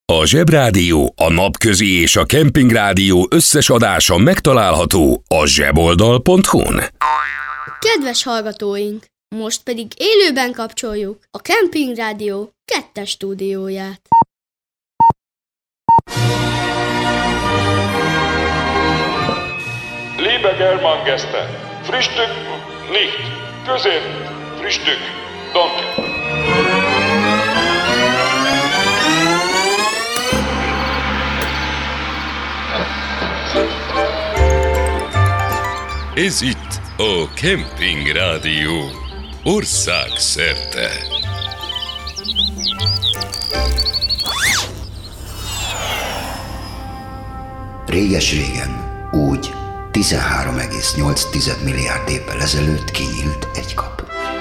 A Zsebrádió, a Napközi és a Kempingrádió összes adása megtalálható a zseboldal.hu-n. Kedves hallgatóink, most pedig élőben kapcsoljuk a Kempingrádió 2. stúdióját. Liebe Germangäste, Frühstück nicht, Közép, Frühstück, danke. Ez itt a Kempingrádió országszerte. Réges-régen, úgy 13,8 milliárd évvel ezelőtt kinyílt egy kapu.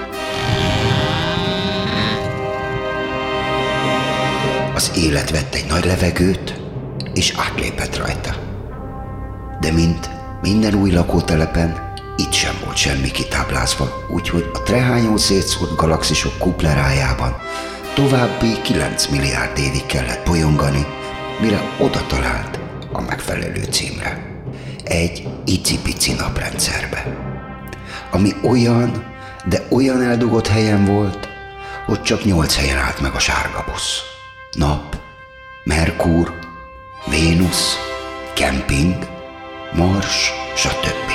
Az élet vett egy nagy levegőt, és átlépett rajta. De mint minden új lakótelepen, itt sem volt semmi kitáblázva, úgyhogy a trehányó szétszórt galaxisok kuplerájában további 9 milliárd évig kellett bolyongani, mire oda talált a megfelelő címre. Egy icipici naprendszerbe, ami olyan, de olyan eldugott helyen volt, hogy csak 8 helyen állt meg a sárga busz. Nap, Merkur, Vénusz, kemping, Mars, stb.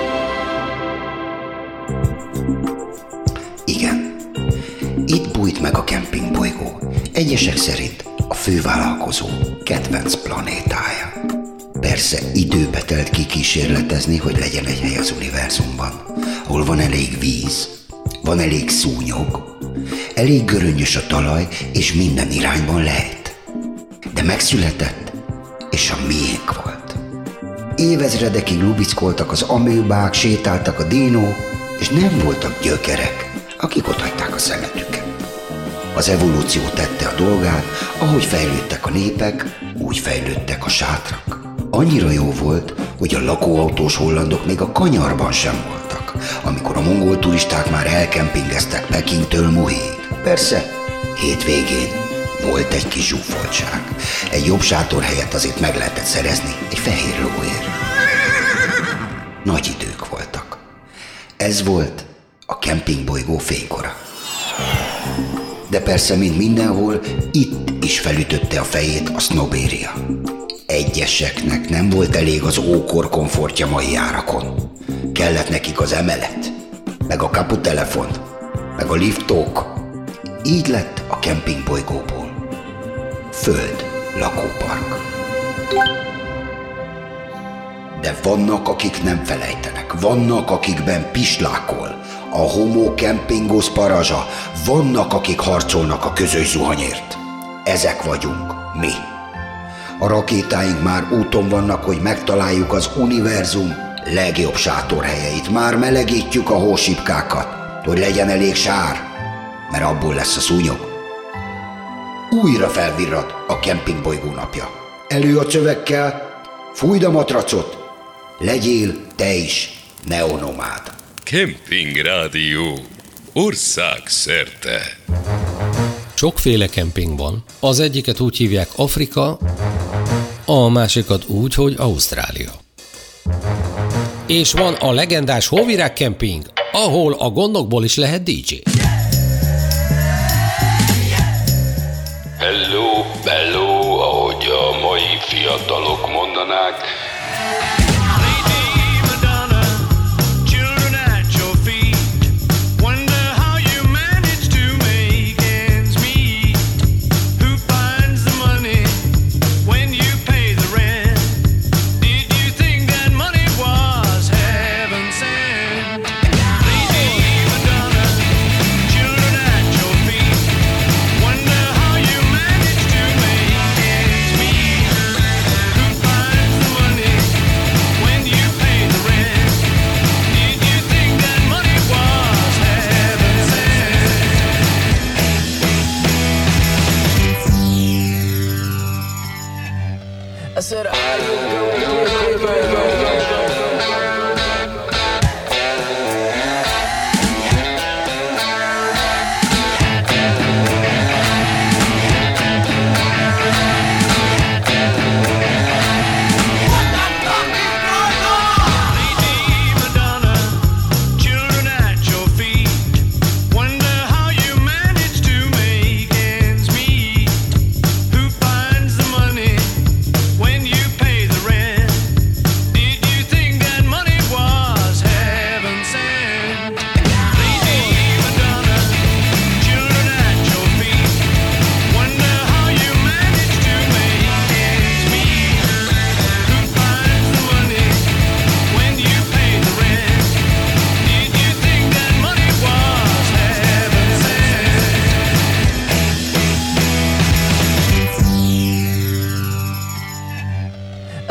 Igen, itt bújt meg a kempingbolygó, egyesek szerint a fővállalkozó kedvenc planétája. Persze időbe telt kikísérletezni, hogy legyen egy hely az univerzumban, ahol van elég víz, van elég szúnyog, elég göröngyös a talaj, és minden irányban lejt. De megszületett, és a miénk volt. Évezredekig lubickoltak az amőbák, sétáltak a dinók, és nem voltak gyökerek, akik otthagyták a szemetüket. Az evolúció tette a dolgát, ahogy fejlődtek a népek, úgy fejlődtek a sátrak. Annyira jó volt, hogy a lakóautós hollandok még a kanyarban sem voltak, amikor a mongol turisták már elkempingeztek Pekingtől Muhéig. Persze, hétvégén volt egy kis zsúfoltság. Egy jobb sátorhelyet azért meg lehetett szerezni egy fehér lóért. Nagy idők voltak. Ez volt a kempingbolygó fénykora. De persze, mint mindenhol, itt is felütötte a fejét a sznobéria. Egyeseknek nem volt elég az ókor komfortja mai árakon. Kellett nekik az emelet, meg a kaputelefon, meg a liftók. Így lett a kempingbolygóból föld lakópark. De vannak, akik nem felejtenek, vannak, akikben pislákol a homo campingos parazsa, vannak, akik harcolnak a közös zuhanyért. Ezek vagyunk mi. A rakétáink már úton vannak, hogy megtaláljuk az univerzum legjobb sátorhelyeit. Már melegítjük a hósipkákat, hogy legyen elég sár, mert abból lesz a szúnyog. Újra felvirrad a kempingbolygó napja. Elő a csövekkel, fújd a matracot, legyél te is neonomád. Kempingrádió országszerte. Sokféle kemping van. Az egyiket úgy hívják Afrika, a másikat úgy, hogy Ausztrália. És van a legendás Hóvirág kemping, ahol a gondokból is lehet DJ. Hello, bello, ahogy a mai fiatalok mondanák. I said, are you going?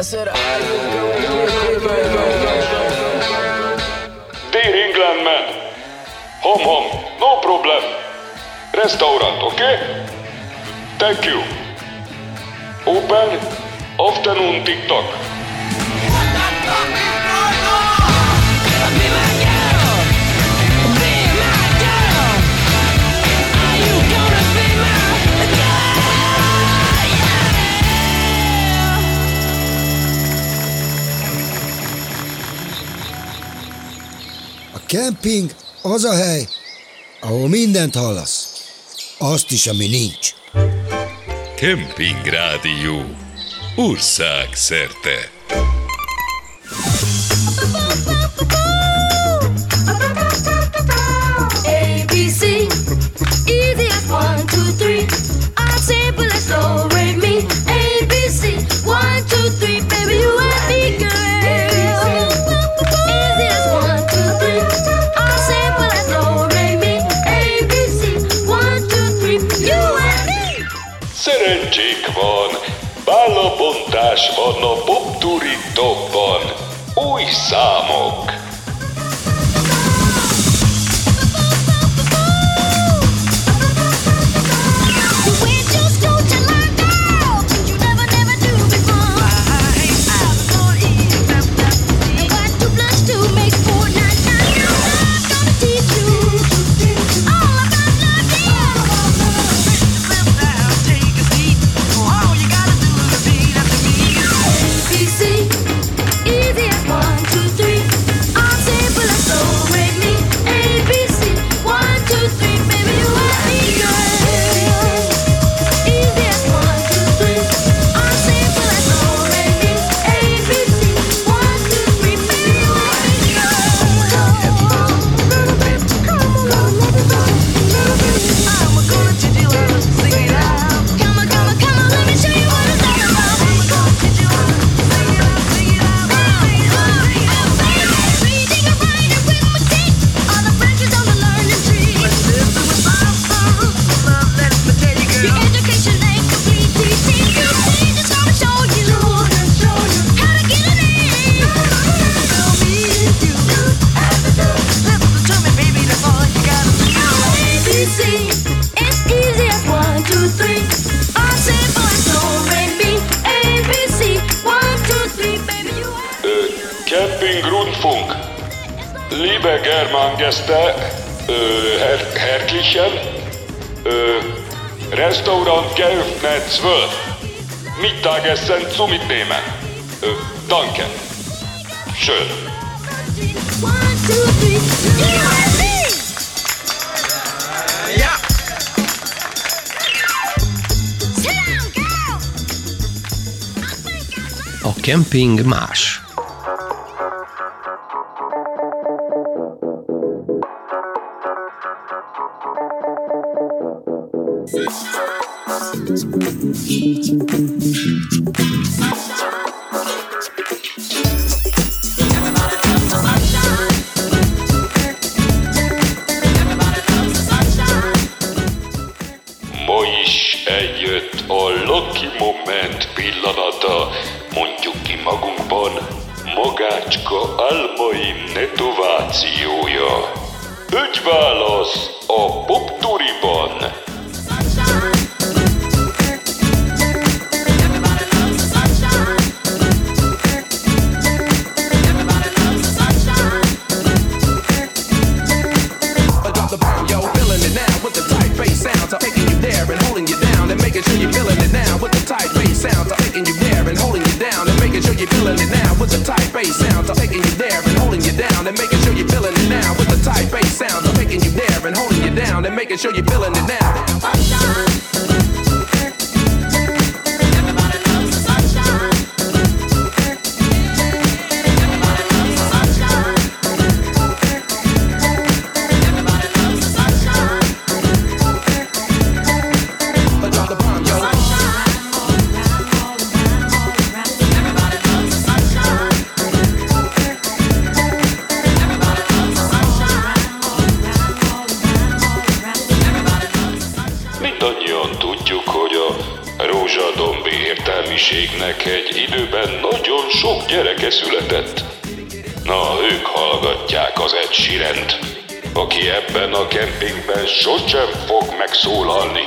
Dear England man, home, no problem. Restaurant, okay? Thank you. Open afternoon TikTok. A kemping az a hely, ahol mindent hallasz. Azt is, ami nincs. Kemping Rádió. Országszerte. ABC, easy as 1, 2, 3. I'm simple as do, re, mi. ABC, 1, 2, 3, baby, you and me, girl. Easy as 1, 2, 3. I'm simple as do, re, mi. ABC, 1, 2, 3, you and me. Szerencsék van, bálabontás van a Popturi Topban. Új számok. Liebe Germangäste, Herrlichen, Restaurant geöffnet 12. Mittagessen zu mitnehmen. Danke. Schön. 1, 2, 3, Ja! A kemping más. Ma is eljött a Lucky Moment pillanata, mondjuk ki magunkban, magácska álmaim netovációja. Egy válasz a Popturiban. Making sure you're feeling it now. Mindannyian tudjuk, B értelmiségnek egy időben nagyon sok gyereke született. Na, ők hallgatják az Ed Sheerant, aki ebben a kempingben sosem fog megszólalni.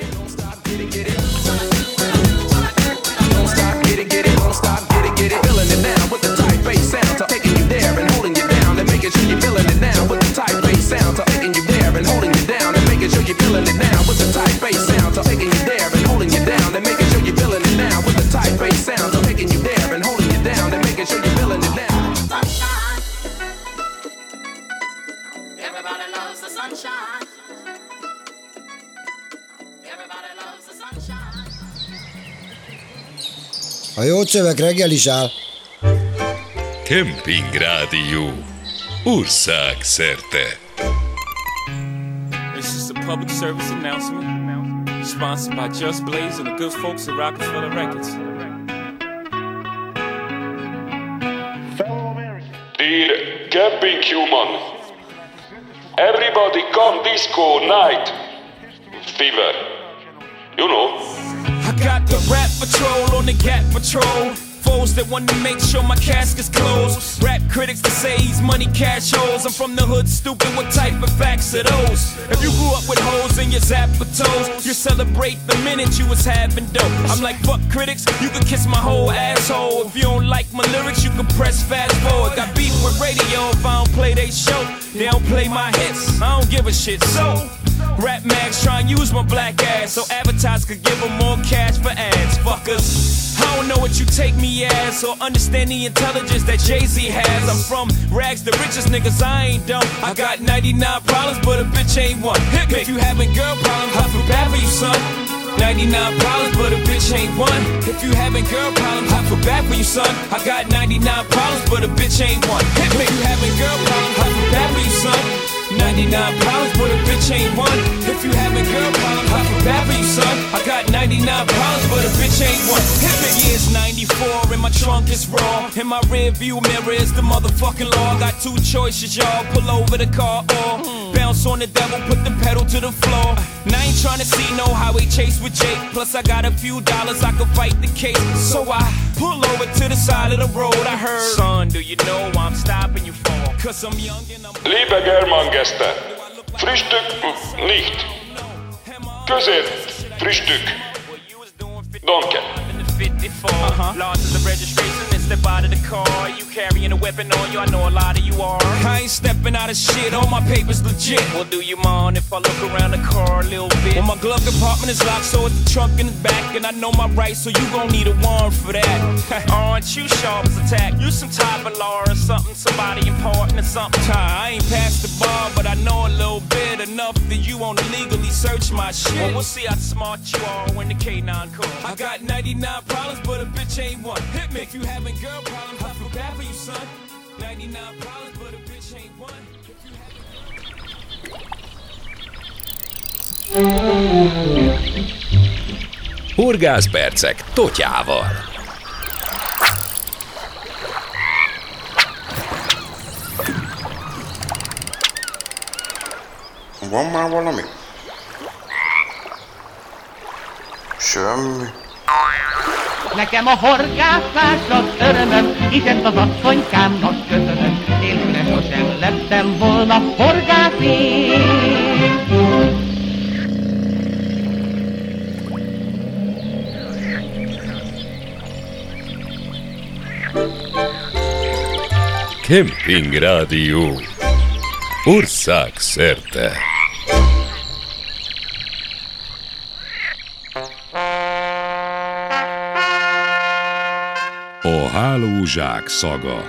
A jó csövek reggel is áll. Kemping Rádió. Ország szerte. This is a public service announcement sponsored by Just Blaze and the good folks at Rockefeller Records. Dear camping human, everybody come disco night. Fever, you know. I got the rap patrol on the Gap patrol. Foes that want to make sure my casket's closed. Rap critics that say he's money cash holes. I'm from the hood, stupid, what type of facts are those? If you grew up with hoes in your zapper toes, you celebrate the minute you was having dope. I'm like, fuck critics, you can kiss my whole asshole. If you don't like my lyrics, you can press fast forward. Got beef with radio if I don't play they show. They don't play my hits, I don't give a shit. So Rap Max try and use my black ass so advertisers could give them more cash for ads. Fuckers, I don't know what you take me as or understand the intelligence that Jay-Z has. I'm from rags, the richest niggas, I ain't dumb. I got 99 problems, but a bitch ain't one. Hit me. If you having girl problems, I feel bad for you, son. 99 problems, but a bitch ain't one. If you having girl problems, I feel bad for you, son. I got 99 problems, but a bitch ain't one. Hit me. If you having girl problems, I feel bad for you, son. 99 problems, but a bitch ain't one. If you having girl problems, I feel bad for you, son. I got 99 problems, but a bitch ain't one. Hit me. Yeah, it's 94 and my trunk is raw. In my rear view mirror is the motherfucking law. Got two choices, y'all. Pull over the car or bounce on the devil, put the pedal to the floor. And I ain't trying to see no highway chase with Jake. Plus I got a few dollars, I can fight the case. So I pull over to the side of the road. I heard, son, do you know why I'm stopping you for? Cause I'm young and I'm... Liebe Germangäste, Frühstück nicht. Közért Frühstück. Danke. 54. Lost is the registration and step out of the car. You carrying a weapon on you, I know a lot of you are. I ain't stepping out of shit, all my papers legit. Well, do you mind if I look around the car a little bit? Well, my glove compartment is locked, so it's the trunk in the back. And I know my rights, so you gon' need a warrant for that. Aren't you sharp as attack? You some type of law or something, somebody important or something. I ain't past the bar, but I know a little bit enough that you wanna legally search my shit. Well, we'll see how smart you are when the K9 comes. I got 99 problems, but a bitch ain't one. Hit me. If you having girl problems, I feel bad for you, son. 99 problems, but a bitch ain't one. Horgászpercek Totyával. Van már valami? Semmi. Nekem a horgászás az örömöm, és ezt az asszonykámnak köszönöm. Nélküle sosem lettem volna horgász én. Kemping Rádió. Ország szerte. A hálózsák szaga.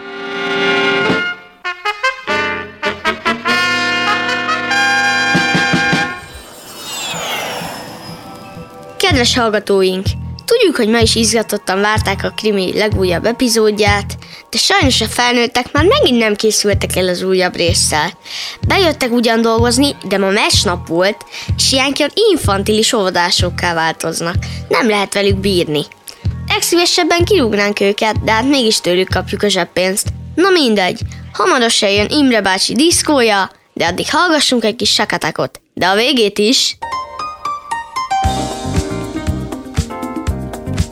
Kedves hallgatóink! Tudjuk, hogy ma is izgatottan várták a krimi legújabb epizódját, de sajnos a felnőttek már megint nem készültek el az újabb résszel. Bejöttek ugyan dolgozni, de ma meccsnap volt, és ilyenkor infantilis óvodásokká változnak. Nem lehet velük bírni. Legszívesebben kirúgnánk őket, de hát mégis tőlük kapjuk a zseppénzt. Na mindegy, hamarosan jön Imre bácsi diszkója, de addig hallgassunk egy kis sakatakot. De a végét is...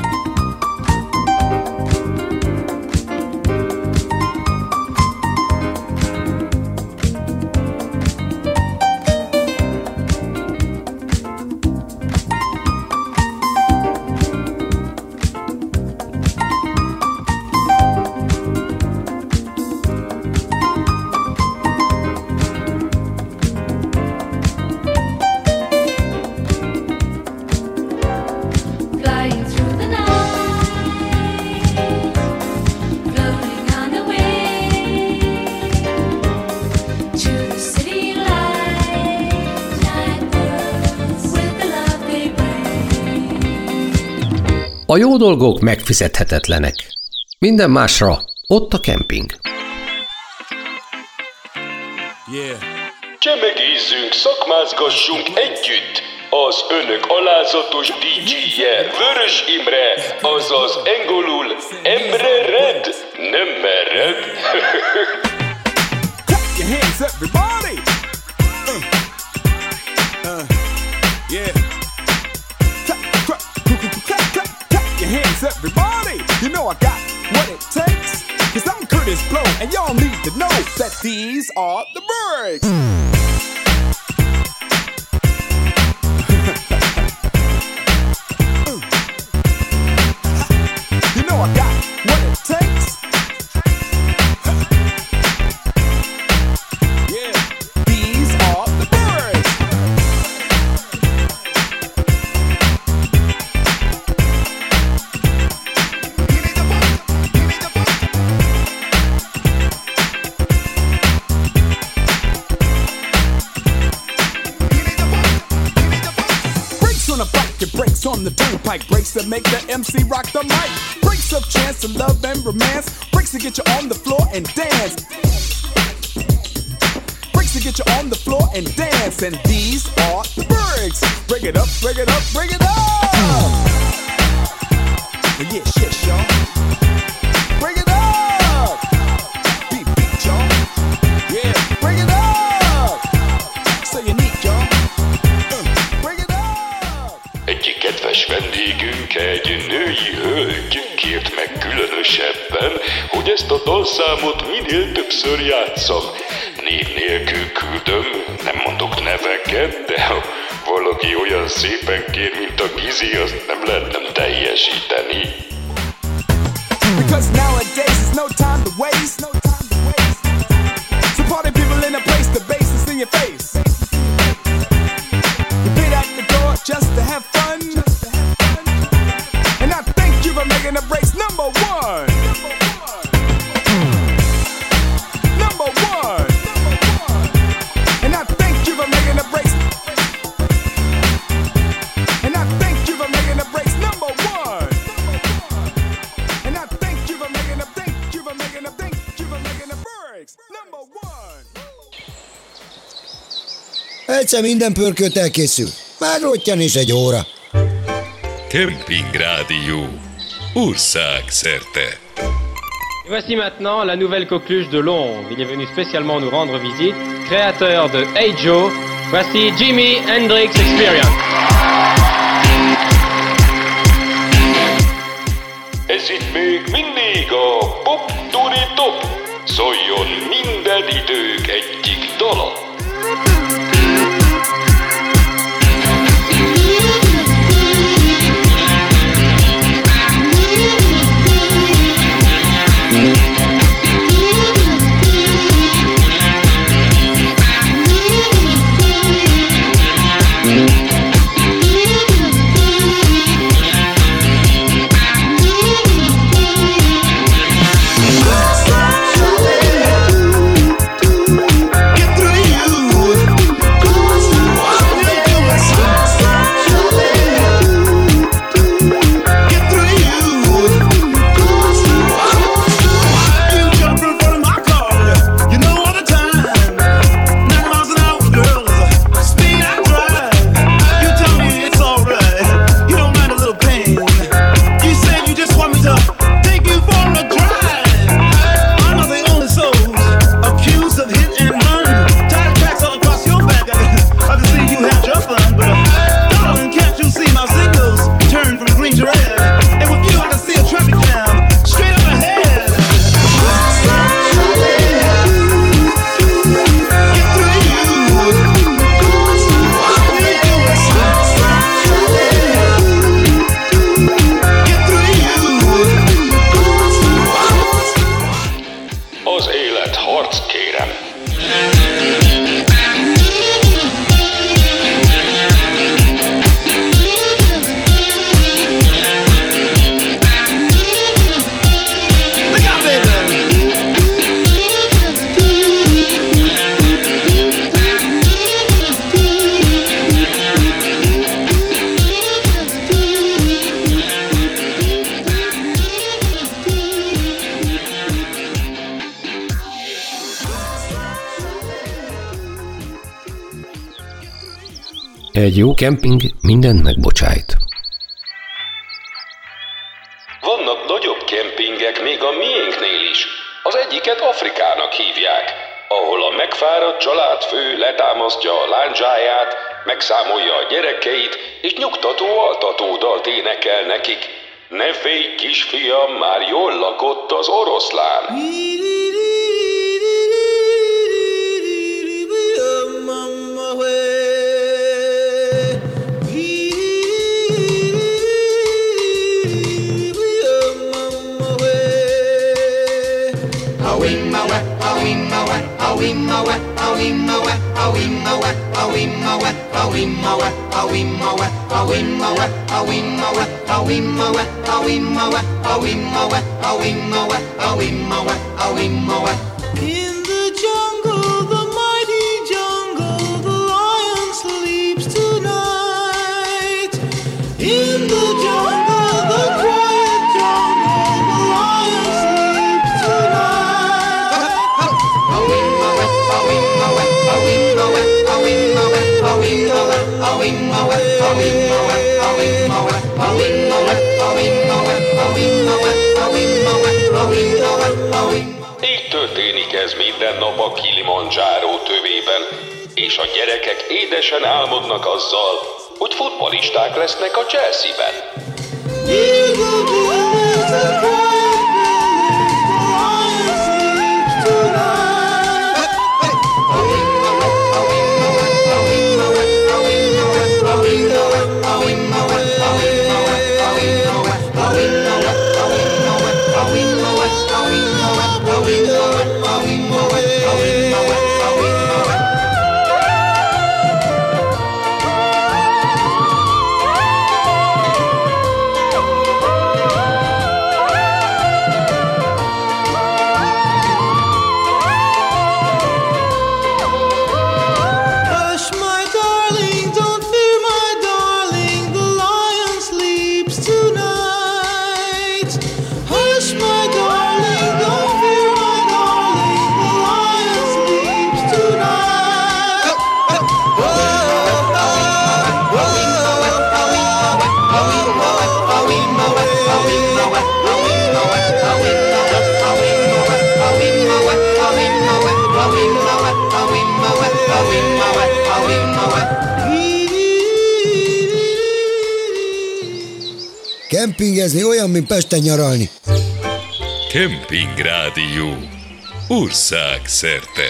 A jó dolgok megfizethetetlenek. Minden másra ott a kemping. Csemegézzünk, szakmázgassunk együtt! Az önök alázatos DJ-je Vörös Imre, azaz angolul Emre Red, nem mered. Clap your hands, everybody! Yeah. Clap your hands, everybody! You know I got what it takes. 'Cause I'm Curtis Blow, and y'all need to know that these are the birds. You know I got what it takes. Yeah, these are the birds. Brakes on the turnpike, brakes that make the MC rock the mic, brakes of chance to love and romance, brakes to get you on the floor and dance, brakes to get you on the floor and dance, and these are the brakes. Bring it up, bring it up, bring it up. Yeah, shit, y'all. Bring it up. Beat, y'all. Yeah, bring it up. So unique, y'all. Egyik kedves vendégünk, egy női hölgy kért meg különösebben, hogy ezt a dalszámot minél többször játsszam. Név nélkül küldöm, nem mondok neveket, de ha valaki olyan szépen kér, mint a Gizi, azt nem lehet nem teljesíteni. Because nowadays there's no time to waste. So party people in a place, the bass is in your face. You beat at the door just to have fun. And I thank you for making the breaks number one. Number one. And I thank you for making the breaks. And I thank you for making the breaks number one. And I thank you for making the breaks number one. Egyszer minden pörkölt elkészül. Már rottyan is egy óra. Camping Rádió. Ország szerte. Voici maintenant la nouvelle coqueluche de Londres. Il est venu spécialement nous rendre visite. Créateur de Hey Joe, voici Jimi Hendrix Experience. Ez itt még mindig a Pop Turi Top. Szóljon minden idők egyik dala. Get through you. Egy jó kemping mindent megbocsájt. Vannak nagyobb kempingek még a miénknél is. Az egyiket Afrikának hívják, ahol a megfáradt családfő letámasztja a lándzsáját, megszámolja a gyerekeit, és nyugtató altatódalt énekel nekik. Ne félj, kisfiam, már jól lakott az oroszlán. In the jungle, the mighty jungle, the lion sleeps tonight. In the jungle, the quiet jungle, the lion sleeps Így történik ez minden nap a Kilimanjaro tövében, és a gyerekek édesen álmodnak azzal, hogy futballisták lesznek a Chelsea-ben. Kempingezni olyan, mint Pesten nyaralni. Kemping Rádió. Ország szerte.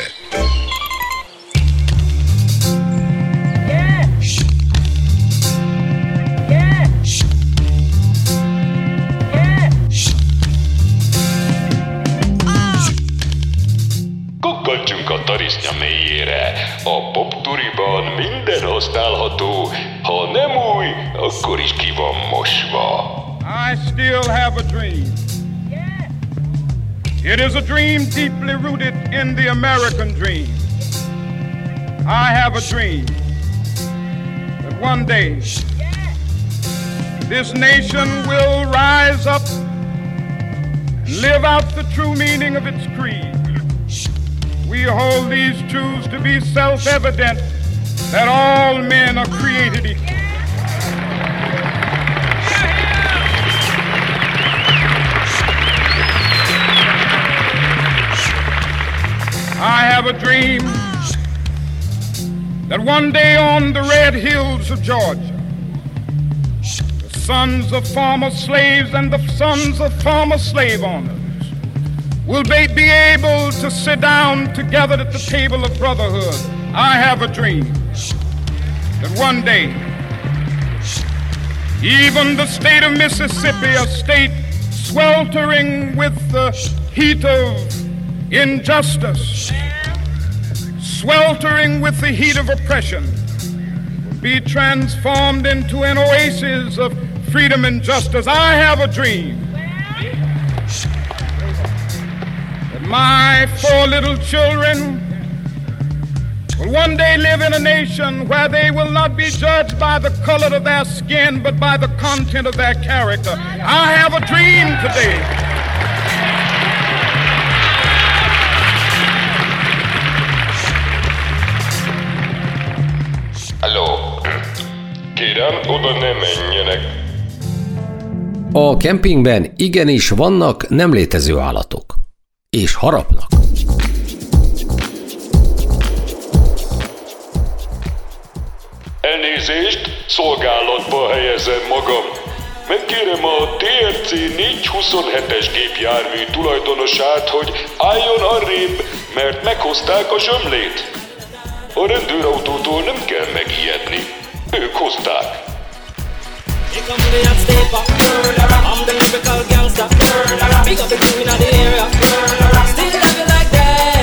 Kukkantsunk a tarisznya mélyére. A popturiban minden használható. Ha nem új, akkor is ki van mosva. I still have a dream. It is a dream deeply rooted in the American dream. I have a dream that one day this nation will rise up and live out the true meaning of its creed. We hold these truths to be self-evident, that all men are created equal. I have a dream that one day on the red hills of Georgia, the sons of former slaves and the sons of former slave owners will be able to sit down together at the table of brotherhood. I have a dream that one day even the state of Mississippi, a state sweltering with the heat of injustice, sweltering with the heat of oppression, will be transformed into an oasis of freedom and justice. I have a dream that my 4 little children will one day live in a nation where they will not be judged by the color of their skin, but by the content of their character. I have a dream today. Halló, Kérem, oda ne menjenek. A kempingben igenis vannak nem létező állatok. És harapnak. Elnézést, szolgálatba helyezem magam. Megkérem a TRC 427-es gépjármű tulajdonosát, hogy álljon arrébb, mert meghozták a zsömlét. A rendőrautótól nem kell megijedni. Ők hozták. Here comes the hot stepper, I'm the lyrical gangster. Big up the crew in the area. Still love you like that.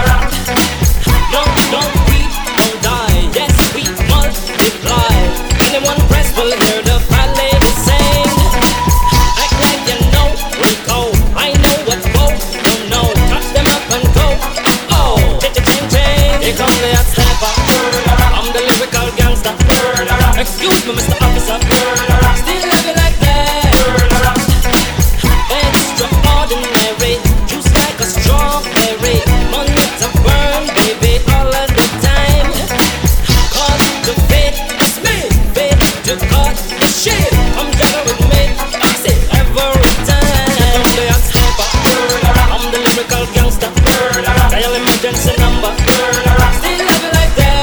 Don't beat, don't die. Yes, we multiply. Anyone press will hear the fat lady sing. Act like you know we go. I know what both don't know. Touch them up and go. Oh, ching. Here comes the hot stepper. I'm the lyrical gangster. Excuse me, Mr. Officer. Still love you like that. Extraordinary, juice like a strawberry. Money to burn, baby, all of the time. Cause the fate is me, fate to cut the shit. Come juggle with me, I say every time. I'm the hot stepper, I'm the lyrical gangster. Dial emergency number. Still love you like that.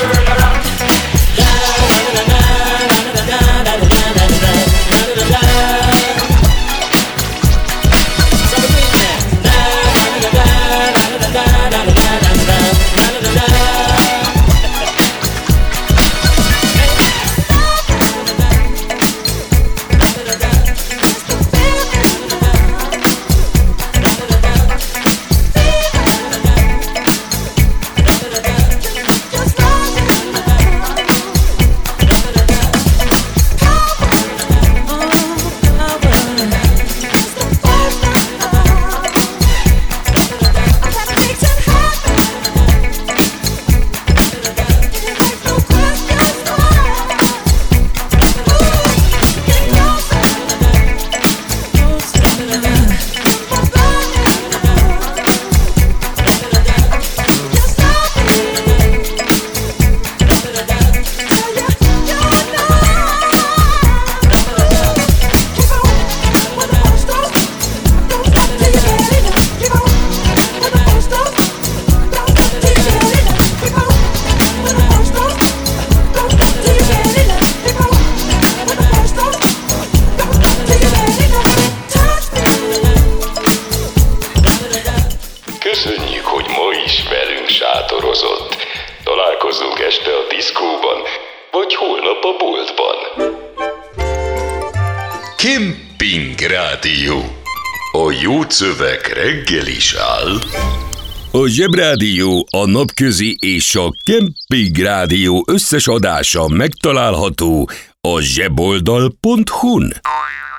Köszönjük, hogy ma is velünk sátorozott. Találkozzunk este a diszkóban, vagy holnap a boltban. Kemping Rádió. A jó szöveg reggel is áll. A Zsebrádió, a Napközi és a Kemping Rádió összes adása megtalálható a zseboldal.hu-n.